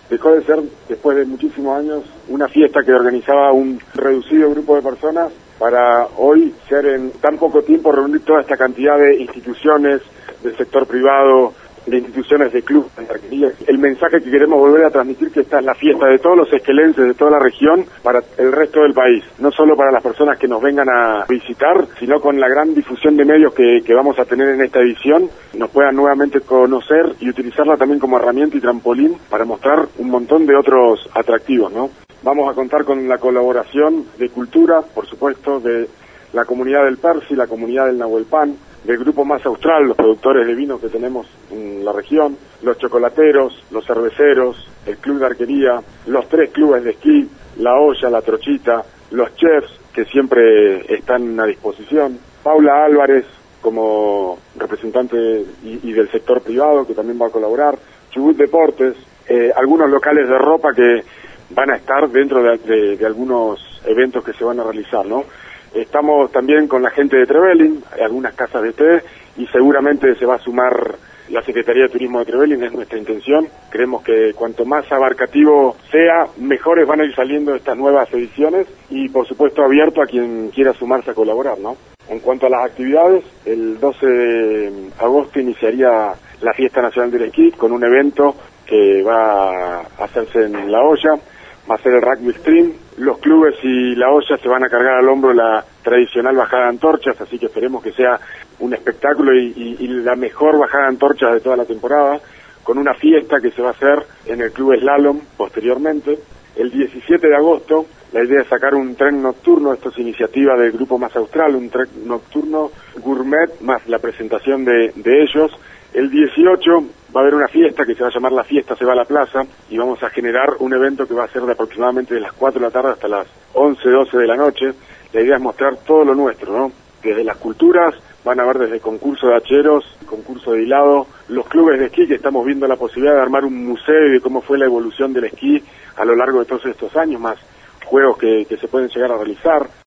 Dejó de ser, después de muchísimos años, una fiesta que organizaba un reducido grupo de personas para hoy ser en tan poco tiempo reunir toda esta cantidad de instituciones del sector privado, de instituciones de clubes, de arquerías. El mensaje que queremos volver a transmitir que esta es la fiesta de todos los esquelenses, de toda la región, para el resto del país. No solo para las personas que nos vengan a visitar, sino con la gran difusión de medios que vamos a tener en esta edición, nos puedan nuevamente conocer y utilizarla también como herramienta y trampolín para mostrar un montón de otros atractivos, ¿no? Vamos a contar con la colaboración de cultura, por supuesto, de la comunidad del Persi, la comunidad del Nahuelpan, del Grupo Más Austral, los productores de vino que tenemos en la región, los chocolateros, los cerveceros, el Club de Arquería, los 3 clubes de esquí, La Olla, La Trochita, los chefs que siempre están a disposición, Paula Álvarez como representante y del sector privado que también va a colaborar, Chubut Deportes, algunos locales de ropa que van a estar dentro de algunos eventos que se van a realizar, ¿no? Estamos también con la gente de Trevelin, algunas casas de té, y seguramente se va a sumar la Secretaría de Turismo de Trevelin, es nuestra intención. Creemos que cuanto más abarcativo sea, mejores van a ir saliendo estas nuevas ediciones, y por supuesto abierto a quien quiera sumarse a colaborar, ¿no? En cuanto a las actividades, el 12 de agosto iniciaría la Fiesta Nacional del Esquí, con un evento que va a hacerse en La Olla. Va a ser el Rugby Stream. Los clubes y La Olla se van a cargar al hombro la tradicional bajada de antorchas, así que esperemos que sea un espectáculo y la mejor bajada de antorchas de toda la temporada, con una fiesta que se va a hacer en el Club Slalom posteriormente. El 17 de agosto, la idea es sacar un tren nocturno, esto es iniciativa del Grupo Más Austral, un tren nocturno gourmet, más la presentación de ellos. El 18 va a haber una fiesta que se va a llamar La Fiesta Se Va a la Plaza, y vamos a generar un evento que va a ser de aproximadamente de las 4 de la tarde hasta las 11, 12 de la noche. La idea es mostrar todo lo nuestro, ¿no? Desde las culturas, van a ver desde concurso de hacheros, concurso de hilado, los clubes de esquí, que estamos viendo la posibilidad de armar un museo de cómo fue la evolución del esquí a lo largo de todos estos años, más juegos que se pueden llegar a realizar.